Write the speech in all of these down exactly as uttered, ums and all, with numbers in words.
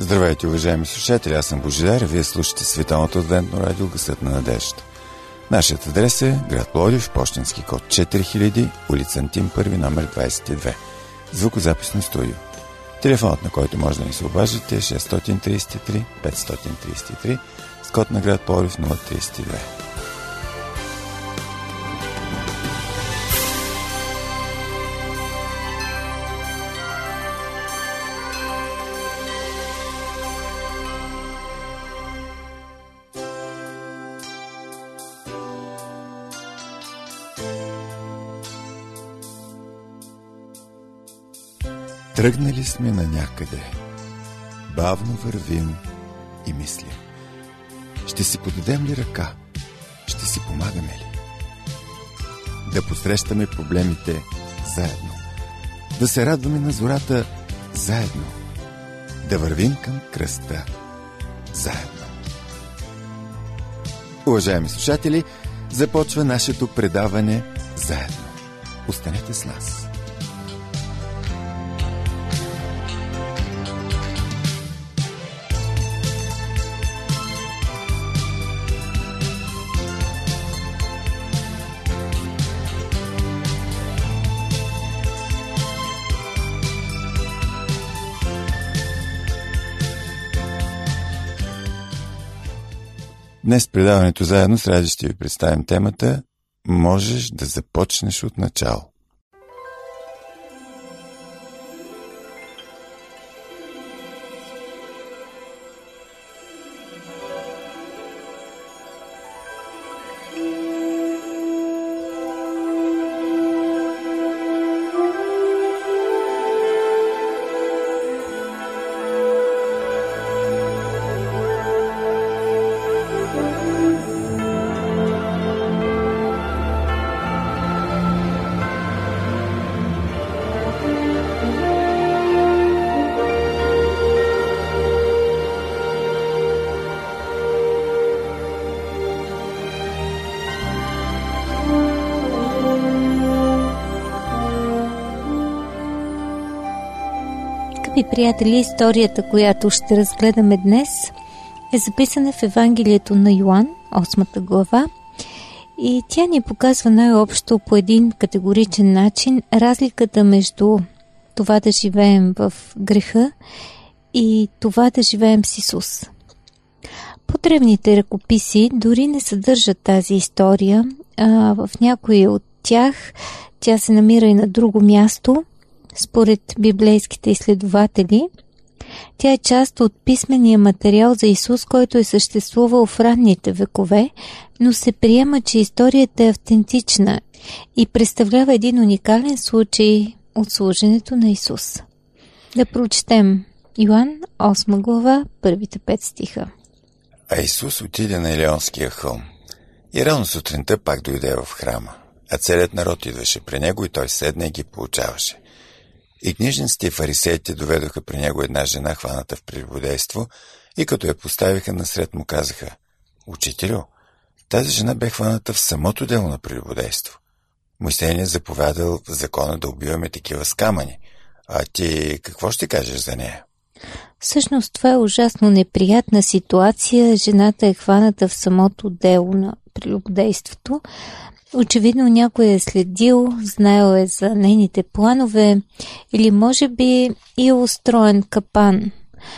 Здравейте, уважаеми слушатели, аз съм Божидар, вие слушате Световното адвентно радио Гласът на надеждата. Нашият адрес е град Пловдив, пощенски код четири хиляди, улица Антим първи, номер двадесет и две. Звукозаписно студио. Телефонът, на който може да ни се обаждате, е шест три три пет три три с код на град Пловдив нула тридесет и две. Тръгнали сме на някъде, бавно вървим и мислим. Ще си подадем ли ръка? Ще си помагаме ли? Да посрещаме проблемите заедно. Да се радваме на зората заедно. Да вървим към кръста заедно. Уважаеми слушатели, започва нашето предаване заедно. Останете с нас. Днес предаването заедно с Ради ще ви представим темата «Можеш да започнеш от начало». Скъпи приятели, историята, която ще разгледаме днес, е записана в Евангелието на Йоан, осмата глава, и тя ни показва най-общо по един категоричен начин разликата между това да живеем в греха и това да живеем с Исус. По-древните ръкописи дори не съдържат тази история, а в някои от тях тя се намира и на друго място. Според библейските изследователи, тя е част от писмения материал за Исус, който е съществувал в ранните векове, но се приема, че историята е автентична и представлява един уникален случай от служенето на Исус. Да прочетем Йоан, осма глава, първите пет стиха. А Исус отиде на Елеонския хълм и рано сутринта пак дойде в храма, а целият народ идваше при него и той седна и ги получаваше. И книжниците и фарисеите доведоха при него една жена, хваната в прелюбодейство, и като я поставиха насред му казаха: Учителю, тази жена бе хваната в самото дело на прелюбодейство. Мойсей ни е заповядал в закона да убиваме такива с камъни. А ти какво ще кажеш за нея? Всъщност това е ужасно неприятна ситуация. Жената е хваната в самото дело на прелюбодейството. Очевидно някой е следил, знаел е за нейните планове или може би и е устроен капан,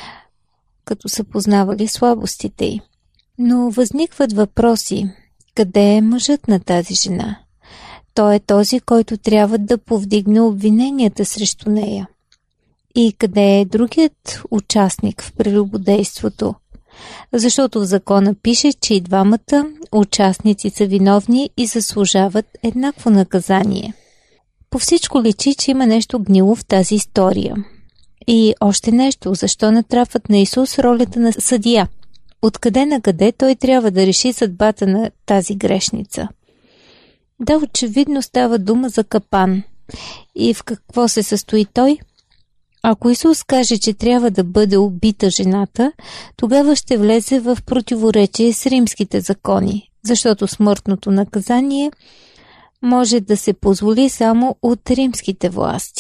като са познавали слабостите й. Но възникват въпроси. Къде е мъжът на тази жена? Той е този, който трябва да повдигне обвиненията срещу нея. И къде е другият участник в прелюбодейството? Защото в закона пише, че и двамата участници са виновни и заслужават еднакво наказание. По всичко личи, че има нещо гнило в тази история. И още нещо, защо натрапват на Исус ролята на съдия? Откъде на къде той трябва да реши съдбата на тази грешница? Да, очевидно става дума за капан. И в какво се състои той? Ако Исус каже, че трябва да бъде убита жената, тогава ще влезе в противоречие с римските закони, защото смъртното наказание може да се позволи само от римските власти,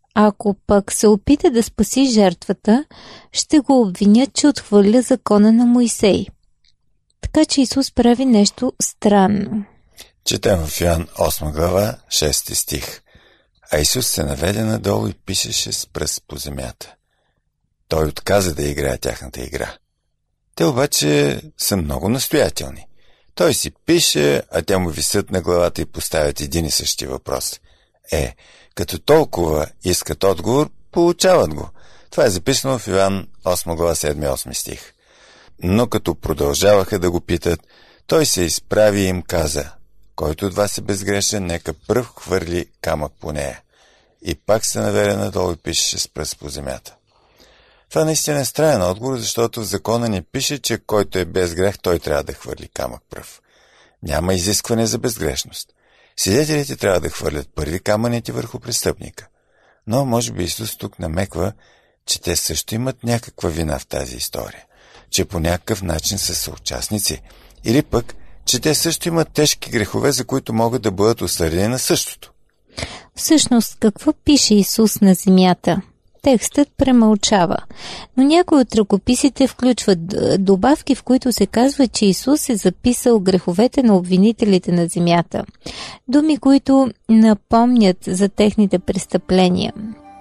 Ако пък се опита да спаси жертвата, ще го обвинят, че отхвърля закона на Моисей. Така че Исус прави нещо странно. Четем в Йоан осма глава, шести стих. А Исус се наведе надолу и пишеше с пръст по земята. Той отказа да играе тяхната игра. Те обаче са много настоятелни. Той си пише, а те му висят на главата и поставят един и същи въпрос. Е, като толкова искат отговор, получават го. Това е записано в Йоан осма глава, седми и осми стих. Но като продължаваха да го питат, той се изправи и им каза: който от вас е безгрешен, нека пръв хвърли камък по нея. И пак се наведе надолу и пишеше с пръст по земята. Това наистина е странен отговор, защото в закона ни пише, че който е без грех, той трябва да хвърли камък пръв. Няма изискване за безгрешност. Свидетелите трябва да хвърлят първи камъните върху престъпника. Но може би Исус тук намеква, че те също имат някаква вина в тази история, че по някакъв начин са съучастници, или пък, че те също имат тежки грехове, за които могат да бъдат осъдени на същото. Всъщност, какво пише Исус на земята? Текстът премълчава, но някои от ръкописите включват добавки, в които се казва, че Исус е записал греховете на обвинителите на земята. Думи, които напомнят за техните престъпления.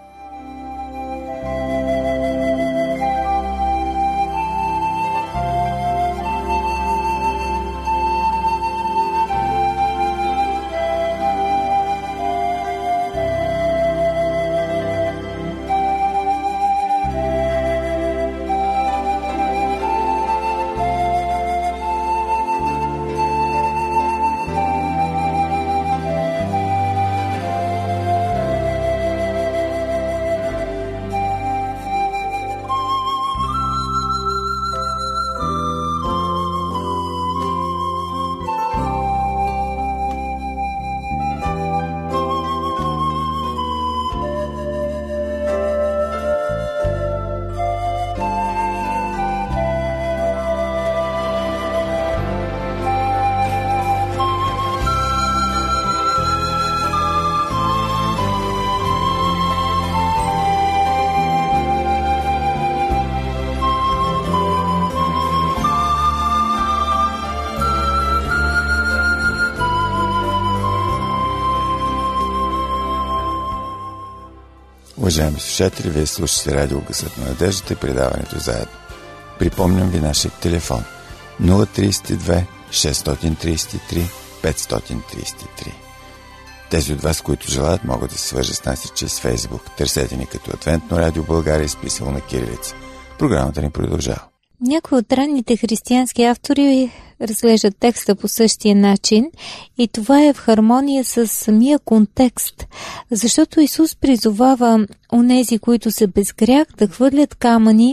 Уважаеми слушатели, вие слушате радио Гласът на надеждата и предаването заедно. Припомням ви нашия телефон нула три две шест три три пет три три. Тези от вас, които желаят, могат да се свържат с нас и чрез Фейсбук. Търсете ни като Адвентно радио България, изписано на кирилица. Програмата ни продължава. Някои от ранните християнски автори разглеждат текста по същия начин и това е в хармония с самия контекст, защото Исус призовава онези, които са без грях, да хвърлят камъни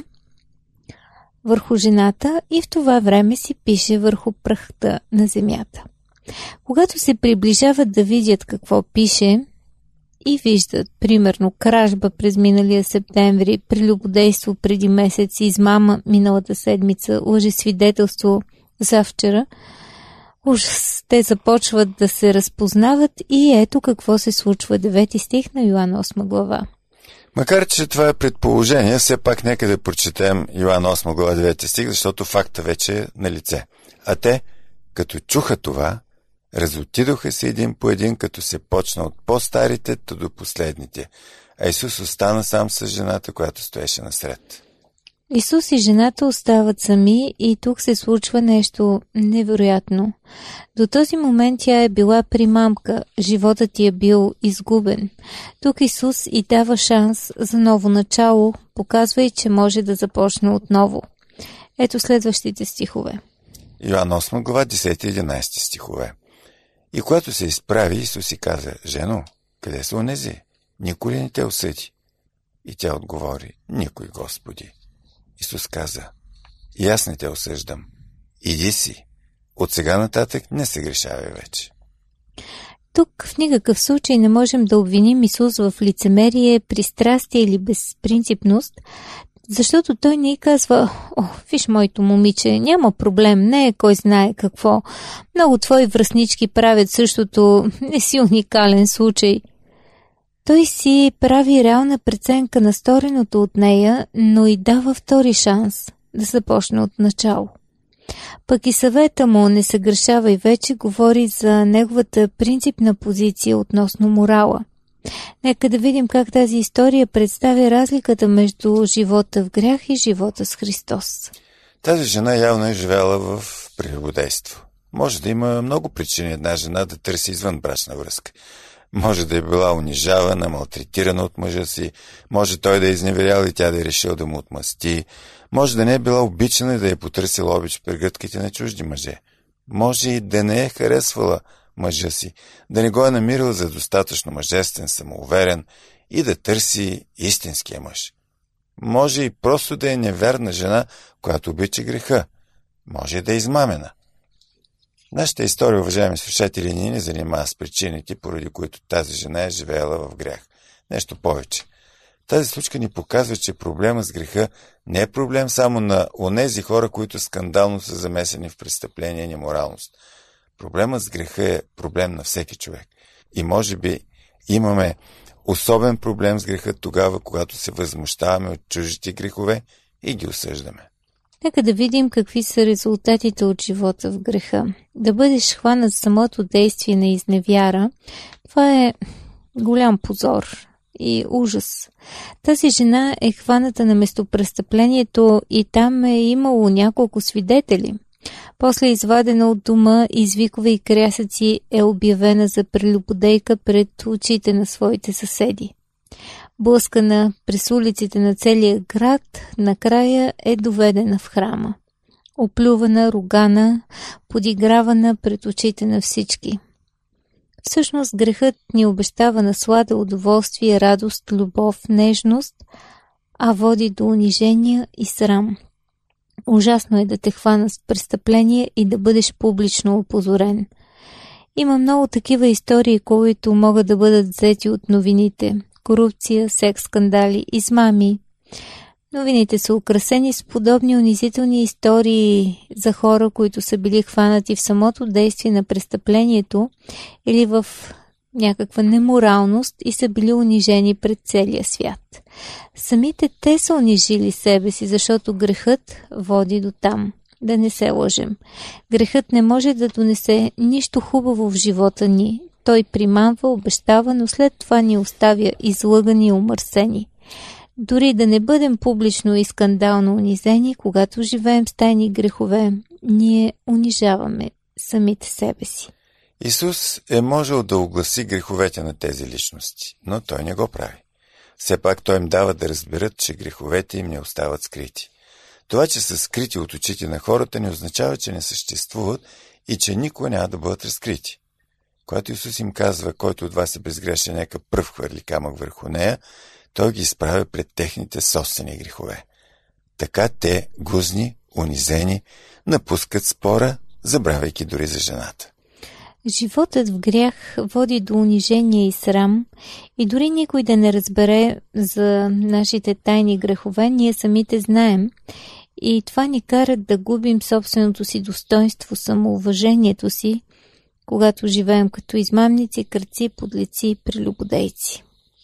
върху жената и в това време си пише върху прахта на земята. Когато се приближават да видят какво пише и виждат, примерно, кражба през миналия септември, прелюбодейство преди месец, измама миналата седмица, лъжесвидетелство завчера, ужас, те започват да се разпознават и ето какво се случва. Девети стих на Йоан осма глава. Макар че това е предположение, все пак нека да прочетем Йоан осма глава девети стих, защото факта вече е на лице. А те, като чуха това, разотидоха се един по един, като се почна от по-старите до последните. А Исус остана сам с жената, която стоеше насред. Исус и жената остават сами и тук се случва нещо невероятно. До този момент тя е била примамка, животът ти е бил изгубен. Тук Исус и дава шанс за ново начало, показва и, че може да започне отново. Ето следващите стихове. Йоан осма глава, десети и единайсети стихове. И когато се изправи, Исус и каза: жено, къде са онези? Никой ли не те осъди? И тя отговори: никой, Господи. Исус каза: и аз не те осъждам. Иди си. От сега нататък не се грешавай вече. Тук в никакъв случай не можем да обвиним Исус в лицемерие, пристрастие или безпринципност, защото той не й казва: о, виж моето момиче, няма проблем, не е кой знае какво. Много твои връстнички правят същото, не си уникален случай. Той си прави реална преценка на стореното от нея, но и дава втори шанс да започне от начало. Пък и съвета му "не съгрешавай вече" говори за неговата принципна позиция относно морала. Нека да видим как тази история представя разликата между живота в грях и живота с Христос. Тази жена явно е живяла в прелюбодейство. Може да има много причини една жена да търси извънбрачна връзка. Може да е била унижавана, малтретирана от мъжа си, може той да е изневерял и тя да е решил да му отмъсти, може да не е била обичана и да е потърсила обич при гръдките на чужди мъже. Може и да не е харесвала мъжа си, да не го е намирала за достатъчно мъжествен, самоуверен и да търси истинския мъж. Може и просто да е невярна жена, която обича греха. Може и да е измамена. Нашата история, уважаеми слушатели, ни не занимава с причините, поради които тази жена е живеела в грях. Нещо повече. Тази случка ни показва, че проблема с греха не е проблем само на онези хора, които скандално са замесени в престъпление и неморалност. Проблемът с греха е проблем на всеки човек. И може би имаме особен проблем с греха тогава, когато се възмущаваме от чуждите грехове и ги осъждаме. Нека да видим какви са резултатите от живота в греха. Да бъдеш хванат самото действие на изневяра, това е голям позор и ужас. Тази жена е хваната на местопрестъплението и там е имало няколко свидетели. После извадена от дома, извикове и крясъци е обявена за прелюбодейка пред очите на своите съседи. Блъскана през улиците на целия град, накрая е доведена в храма. Оплювана, ругана, подигравана пред очите на всички. Всъщност грехът ни обещава наслада, удоволствие, радост, любов, нежност, а води до унижения и срам. Ужасно е да те хвана с престъпление и да бъдеш публично опозорен. Има много такива истории, които могат да бъдат взети от новините. Корупция, секс скандали, измами. Новините са украсени с подобни унизителни истории за хора, които са били хванати в самото действие на престъплението или в някаква неморалност и са били унижени пред целия свят. Самите те са унижили себе си, защото грехът води до там. Да не се лъжем. Грехът не може да донесе нищо хубаво в живота ни. Той примамва, обещава, но след това ни оставя излъгани и умърсени. Дори да не бъдем публично и скандално унизени, когато живеем с тайни грехове, ние унижаваме самите себе си. Исус е можел да огласи греховете на тези личности, но той не го прави. Все пак той им дава да разберат, че греховете им не остават скрити. Това, че са скрити от очите на хората, не означава, че не съществуват и че никога няма да бъдат разкрити. Когато Исус им казва, който от вас е безгрешен, нека пръв хвърли камък върху нея, той ги изправя пред техните собствени грехове. Така те, гузни, унизени, напускат спора, забравяйки дори за жената. Животът в грях води до унижение и срам и дори никой да не разбере за нашите тайни грехове, ние самите знаем и това ни кара да губим собственото си достоинство, самоуважението си, когато живеем като измамници, крадци, подлеци и прелюбодейци.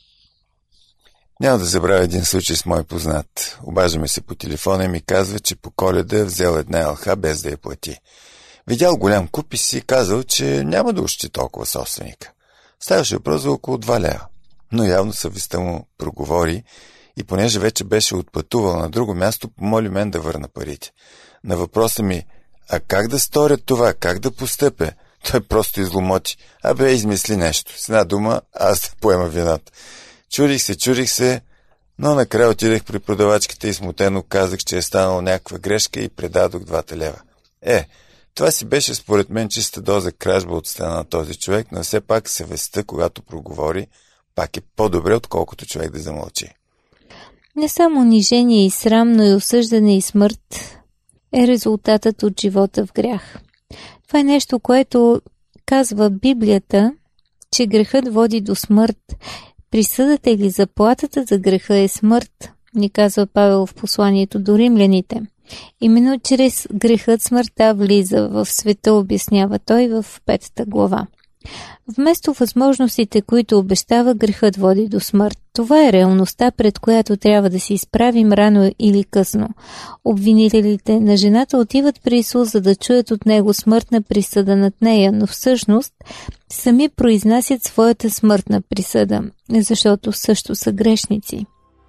Няма да забравя един случай с мой познат. Обаждаме се по телефона и ми казва, че по Коледа е взел една елха без да я плати. Видял голям куп и си казал, че няма да ощи толкова собственика. Ставаше въпрос за около два лева. Но явно съвестта му проговори и понеже вече беше отпътувал на друго място, помоли мен да върна парите. На въпроса ми, а как да сторя това, как да постъпя? Той просто изломоти. Абе, измисли нещо. С една дума, аз да поема вината. Чудих се, чудих се, но накрая отидех при продавачката и смутено казах, че е станала някаква грешка и предадох двата лева. Е, това си беше според мен чиста доза кражба от страна на този човек, но все пак съвестта, когато проговори, пак е по-добре, отколкото човек да замълчи. Не само унижение и срам, но и осъждане и смърт е резултатът от живота в грях. Това е нещо, което казва Библията, че грехът води до смърт. Присъдата или заплатата за греха е смърт, ни казва Павел в посланието до римляните. Именно чрез грехът смъртта влиза в света, обяснява той в петата глава. Вместо възможностите, които обещава, грехът води до смърт. Това е реалността, пред която трябва да се изправим рано или късно. Обвинителите на жената отиват при Исус, за да чуят от него смъртна присъда над нея, но всъщност сами произнасят своята смъртна присъда, защото също са грешници.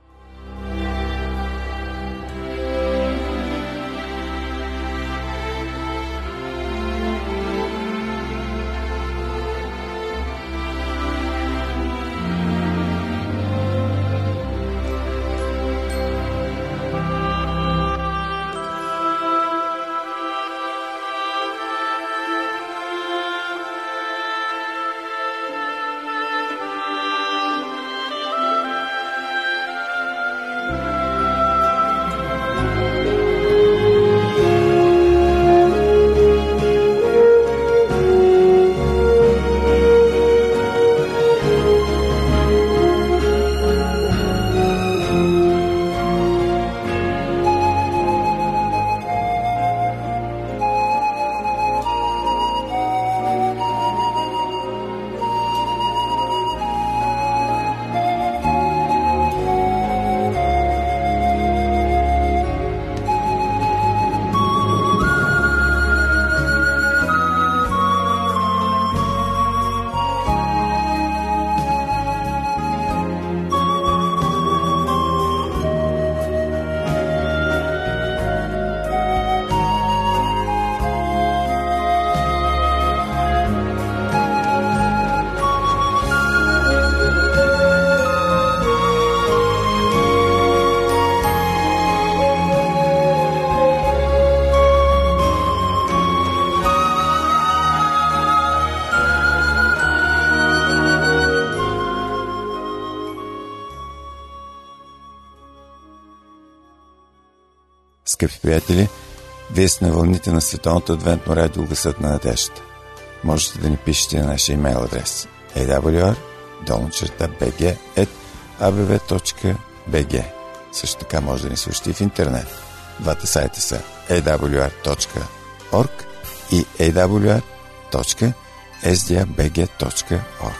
Скъпи приятели, вие сте на вълните на Световното адвентно радио Гласът на надеждата. Можете да ни пишете на нашия имейл адрес ей дабъл ю ар долна черта би джи ет а бе ве точка би джи. Също така може да ни слушате и в интернет. Двата сайта са ей дабъл ю ар точка орг и ей дабъл ю ар точка ес ди ей би джи точка орг.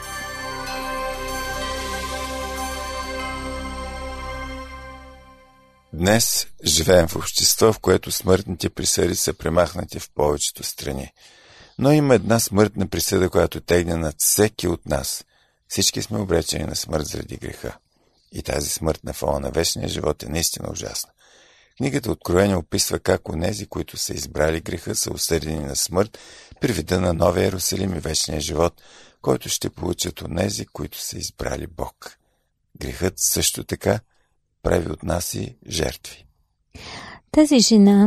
Днес живеем в общество, в което смъртните присъди са премахнати в повечето страни. Но има една смъртна присъда, която тегне над всеки от нас. Всички сме обречени на смърт заради греха. И тази смърт на фона на вечния живот е наистина ужасна. Книгата Откровение описва как онези, които са избрали греха, са осъдени на смърт при вида на Новия Йерусалим и вечния живот, който ще получат онези, които са избрали Бог. Грехът също така прави от нас и жертви. Тази жена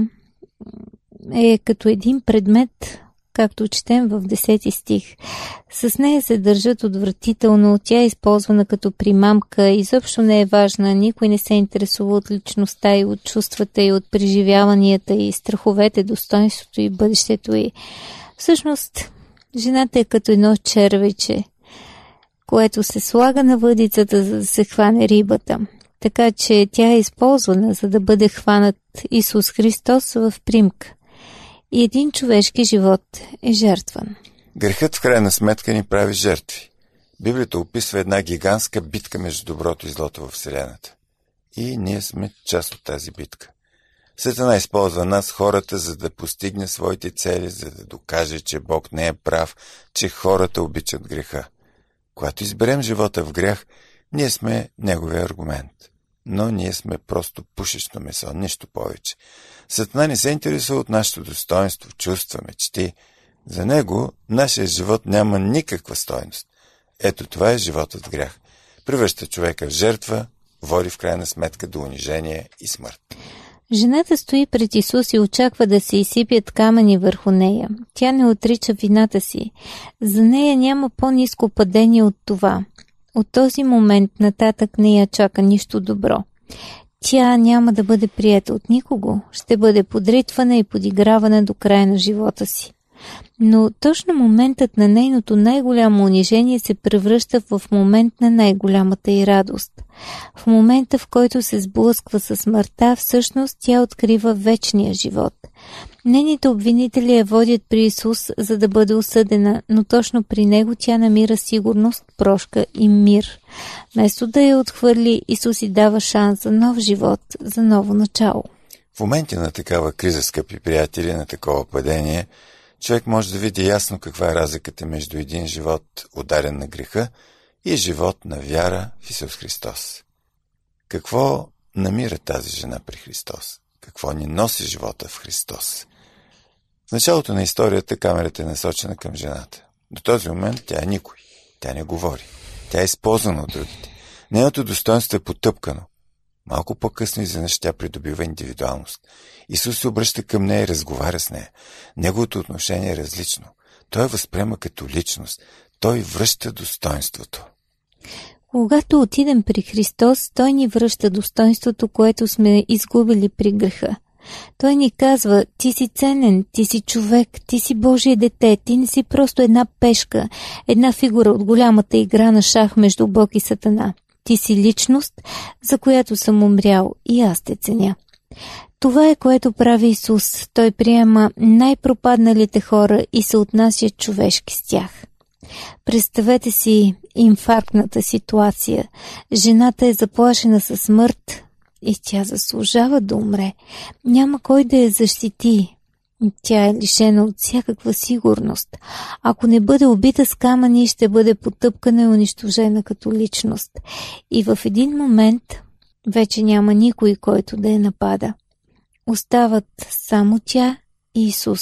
е като един предмет, както четем в десети стих. С нея се държат отвратително, тя е използвана като примамка, изобщо не е важна, никой не се интересува от личността и от чувствата и от преживяванията и страховете, достоинството и бъдещето й. Всъщност, жената е като едно червече, което се слага на въдицата, за да се хване рибата. Така че тя е използвана, за да бъде хванат Исус Христос в примка. И един човешки живот е жертван. Грехът в крайна сметка ни прави жертви. Библията описва една гигантска битка между доброто и злото във Вселената. И ние сме част от тази битка. Сатана използва нас, хората, за да постигне своите цели, за да докаже, че Бог не е прав, че хората обичат греха. Когато изберем живота в грях, ние сме неговия аргумент. Но ние сме просто пушечно месо, нищо повече. Сатана не се интересува от нашето достоинство, чувства, мечти. За него нашия живот няма никаква стойност. Ето това е животът в грях. Превръща човека в жертва, води в крайна сметка до унижение и смърт. Жената стои пред Исус и очаква да се изсипят камъни върху нея. Тя не отрича вината си. За нея няма по-ниско падение от това. От този момент нататък не я чака нищо добро. Тя няма да бъде приета от никого, ще бъде подритвана и подигравана до края на живота си. Но точно моментът на нейното най-голямо унижение се превръща в момент на най-голямата й радост. В момента, в който се сблъсква със смъртта, всъщност тя открива вечния живот. Нейните обвинители я водят при Исус, за да бъде осъдена, но точно при него тя намира сигурност, прошка и мир. Вместо да я отхвърли, Исус й дава шанс за нов живот, за ново начало. В моменти на такава криза, скъпи приятели, на такова падение, човек може да види ясно каква е разликата между един живот ударен на греха и живот на вяра в Исус Христос. Какво намира тази жена при Христос? Какво ни носи живота в Христос? В началото на историята камерата е насочена към жената. До този момент тя е никой. Тя не говори. Тя е използвана от другите. Нейното достоинство е потъпкано. Малко по-късно изведнъж тя придобива индивидуалност. Исус се обръща към нея и разговаря с нея. Неговото отношение е различно. Той я възприема като личност. Той връща достоинството. Когато отидем при Христос, Той ни връща достоинството, което сме изгубили при греха. Той ни казва: ти си ценен, ти си човек, ти си Божие дете, ти не си просто една пешка, една фигура от голямата игра на шах между Бог и Сатана. Ти си личност, за която съм умрял, и аз те ценя. Това е, което прави Исус. Той приема най-пропадналите хора и се отнася човешки с тях. Представете си инфарктната ситуация. Жената е заплашена със смърт и тя заслужава да умре. Няма кой да я защити. Тя е лишена от всякаква сигурност. Ако не бъде убита с камъни, ще бъде потъпкана и унищожена като личност. И в един момент вече няма никой, който да я напада. Остават само тя и Исус.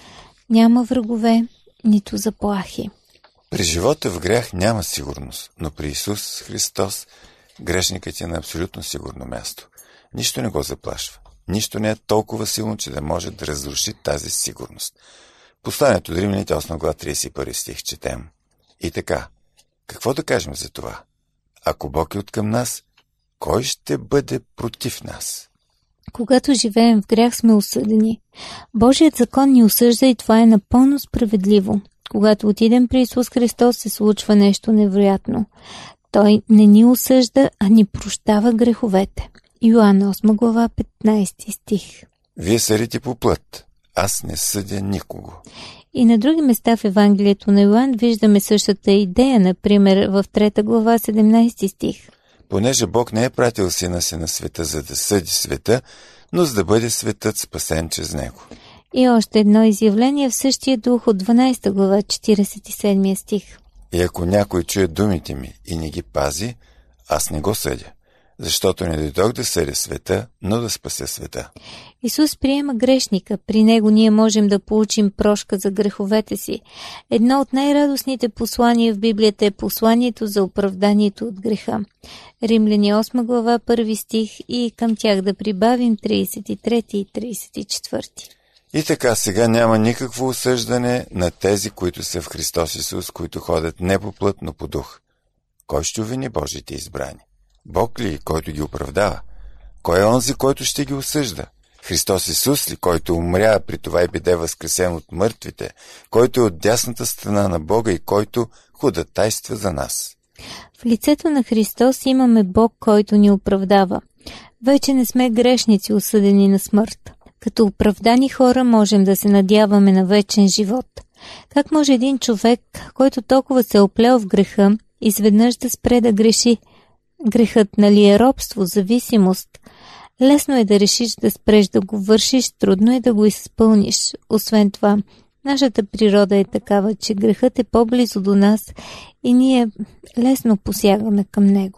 Няма врагове, нито заплахи. При живота в грях няма сигурност, но при Исус Христос грешникът е на абсолютно сигурно място. Нищо не го заплашва. Нищо не е толкова силно, че да може да разруши тази сигурност. Посланието до Римляните, осма глава, тридесет и първи стих, четем. И така, какво да кажем за това? Ако Бог е откъм нас, кой ще бъде против нас? Когато живеем в грях, сме осъдени. Божият закон ни осъжда и това е напълно справедливо. Когато отидем при Исус Христос, се случва нещо невероятно. Той не ни осъжда, а ни прощава греховете. Йоанна, осма глава, петнадесети стих. Вие съдите по плът, аз не съдя никого. И на други места в Евангелието на Йоан виждаме същата идея, например в трета глава, седемнадесети стих. Понеже Бог не е пратил сина си на света, за да съди света, но за да бъде светът спасен чрез него. И още едно изявление в същия дух от дванадесета глава, четиридесет и седми стих. И ако някой чуе думите ми и не ги пази, аз не го съдя, защото не дойдох да съдя света, но да спася света. Исус приема грешника. При него ние можем да получим прошка за греховете си. Едно от най-радостните послания в Библията е посланието за оправданието от греха. Римляни, осма глава, първи стих, и към тях да прибавим тридесет и трети и тридесет и четвърти. И така, сега няма никакво осъждане на тези, които са в Христос Исус, които ходят не по плът, но по дух. Кой ще обвини Божиите избрани? Бог ли, който ги оправдава? Кой е онзи, който ще ги осъжда? Христос Исус ли, който умря, при това и биде възкресен от мъртвите, който е от дясната страна на Бога и който ходатайства за нас? В лицето на Христос имаме Бог, който ни оправдава. Вече не сме грешници, осъдени на смърт. Като оправдани хора можем да се надяваме на вечен живот. Как може един човек, който толкова се е оплел в греха, изведнъж да спре да греши? Грехът, нали, е робство, зависимост. Лесно е да решиш да спреш да го вършиш, трудно е да го изпълниш. Освен това, нашата природа е такава, че грехът е по-близо до нас и ние лесно посягаме към него.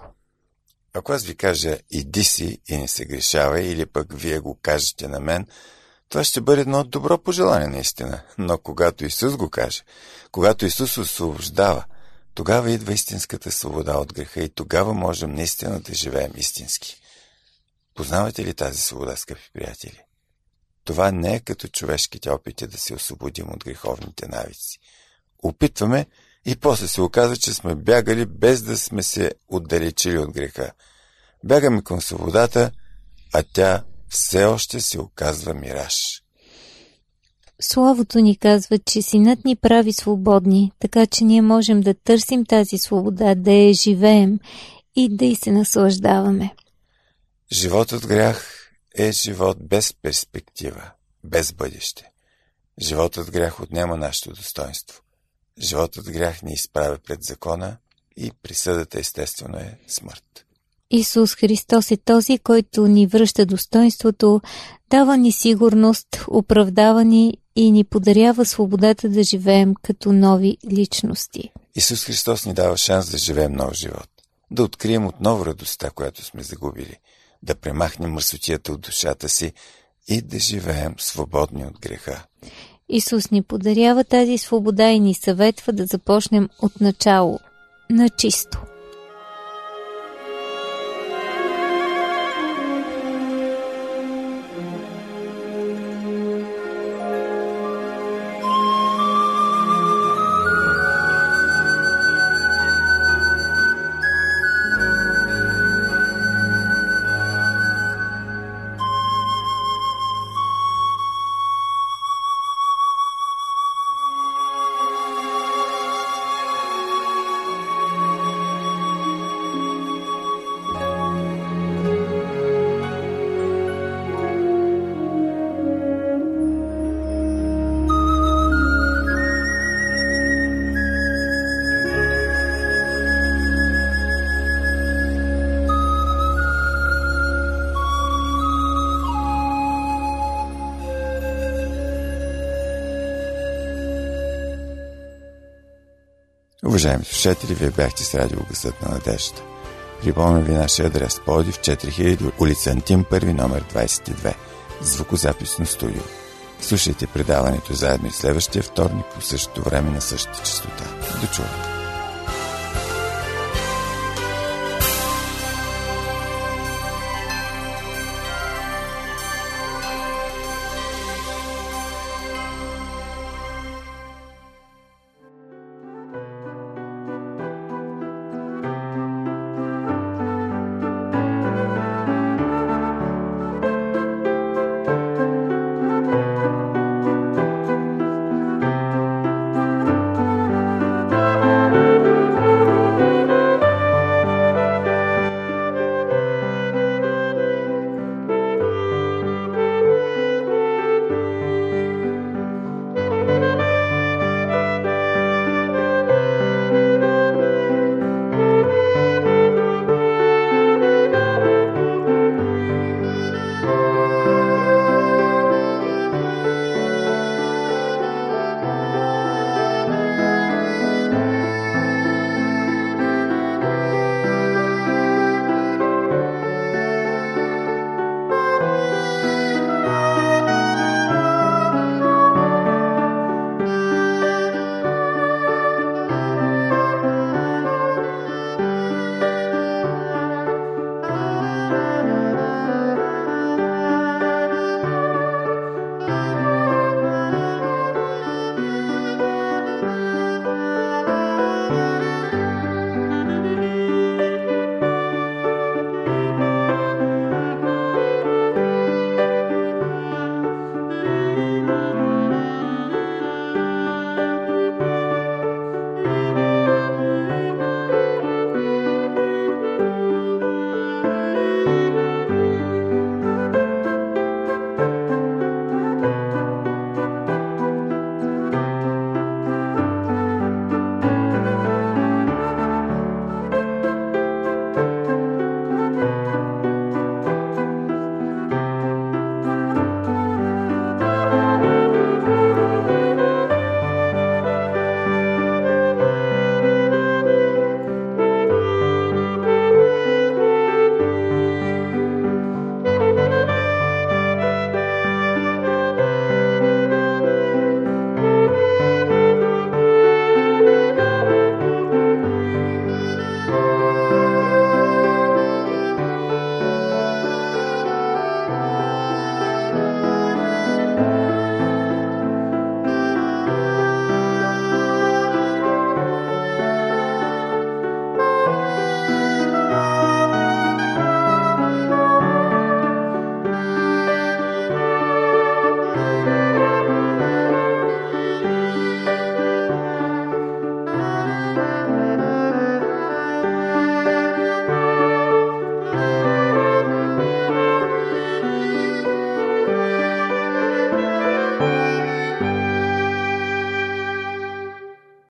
Ако аз ви кажа иди си и не се грешавай, или пък вие го кажете на мен, това ще бъде едно добро пожелание наистина. Но когато Исус го каже, когато Исус освобождава, тогава идва истинската свобода от греха и тогава можем наистина да живеем истински. Познавате ли тази свобода, скъпи приятели? Това не е като човешките опити да се освободим от греховните навици. Опитваме и после се оказва, че сме бягали без да сме се отдалечили от греха. Бягаме към свободата, а тя все още се оказва мираж. Словото ни казва, че Синът ни прави свободни, така че ние можем да търсим тази свобода, да я живеем и да й се наслаждаваме. Животът в грях е живот без перспектива, без бъдеще. Животът грях отнема нашето достоинство. Животът грях ни изправя пред закона и присъдата естествено е смърт. Исус Христос е този, който ни връща достоинството, дава ни сигурност, оправдава ни и ни подарява свободата да живеем като нови личности. Исус Христос ни дава шанс да живеем нов живот, да открием отново радостта, която сме загубили, да премахнем мърсотията от душата си и да живеем свободни от греха. Исус ни подарява тази свобода и ни съветва да започнем от начало, на чисто. Уважаеми слушатели, вие бяхте с радио Гласът на надеждата. Припомням ви нашия адрес: Пловдив, четири хиляди, улица Антим, първи, номер двадесет и две, звукозаписно студио. Слушайте предаването заедно и следващия вторник по същото време на същата честота. До чуване!